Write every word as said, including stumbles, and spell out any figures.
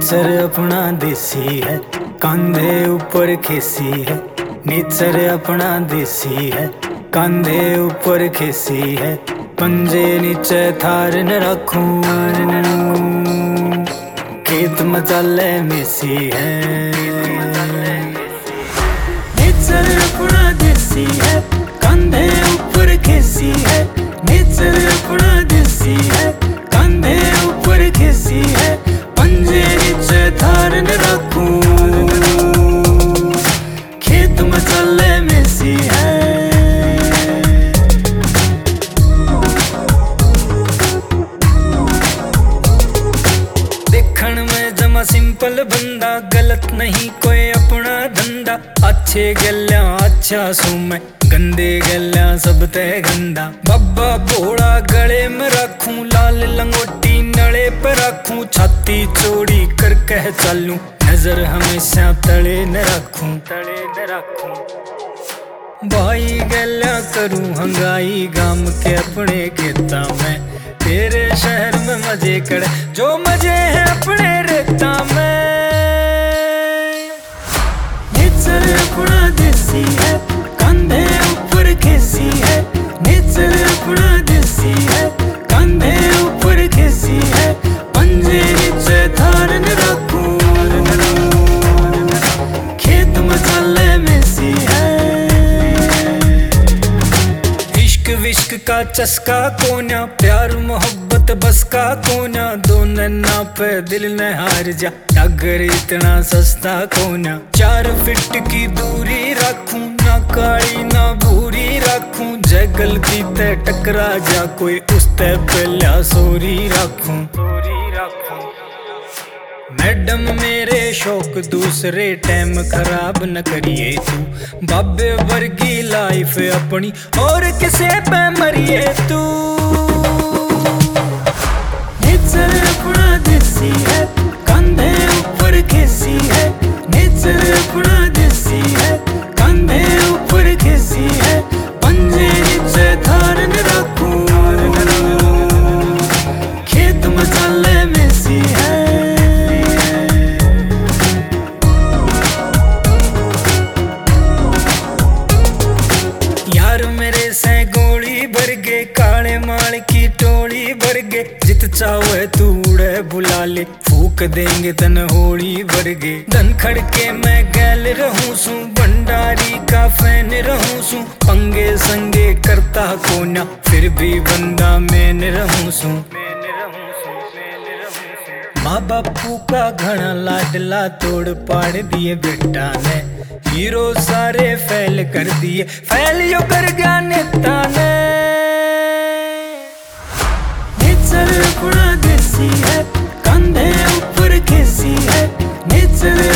Nature अपना देसी है, कंधे ऊपर खेसी है। नेचर अपना देसी है, कंधे ऊपर खेसी है। पंजे नीचे थार न रखूं, खेत मचाले मेसी है। नेचर अपना देसी है, कंधे ऊपर खेसी है। नेचर अपना देसी है, कंधे ऊपर खेसी है। पंजे नीचे थार न रखूं, खेत मचाले मेसी है। देखण में जमा सिंपल बंदा, गलत नहीं कोई अपना धंधा। अच्छे गल्या अच्छा सू मैं, गंदे गल्या सब ते गंदा। बब्बा भोड़ा गले में रखूं, लाल लंगोटी नड़े पे रखूं। छाती चौड़ी करके चलूं, नजर हमेशा तले न रखूं, तले न रखूं। भाई गल्या करूं हंगाई, गाम के अपने खेता में। तेरे शहर में मजे करे, जो मजे हैं अपने रेता में। नेचर अपना देसी है, कंधे ऊपर खेसी है। नेचर अपना देसी है, कंधे ऊपर खेसी है। पंजे नीचे थार न रखूं, खेत मचाले मेसी है। इश्क विश्क का चस्का कोन्या, प्यार मोहब्बत बस का कोन्या। दो नन्ना पे दिल न हार जा, अगर इतना सस्ता कोन्या। चार फिट की दूरी रखूं, ना काली ना भूरी रखूं। जय गलती ते टकरा जा कोई, उस ते पहला सोरी रखूं, सोरी रखूं। मैडम मेरे शौक दूसरे टाइम खराब न करिए तू। बाबे वर्गी लाइफ अपनी और किसे पे मरिए तू। नेचर अपना देसी है, कंधे ऊपर खेसी है। नेचर अपना देसी है, कंधे ऊपर खेसी है। पंजे नीचे थार न रखूं, खेत मचाले मेसी है। यार मेरे से गोली भर गे, काले माल की टोली भर गे। जित चाहे तू उड़े बुला ले, फूक देंगे तन होली भर गे। धन खड़के मैं गैल रहूं सू, भंडारी का फैन रहूं सू। पंगे संगे करता कोना, फिर भी बंदा मैन रहूं सू। माँ बापू का घना लाडला तोड़ पाड़ दिए बेटा ने। हीरो सारे फैल कर दिए, फैल यो कर गया नेता ने। नेचर अपना देसी है, कंधे ऊपर खेसी है। नेचर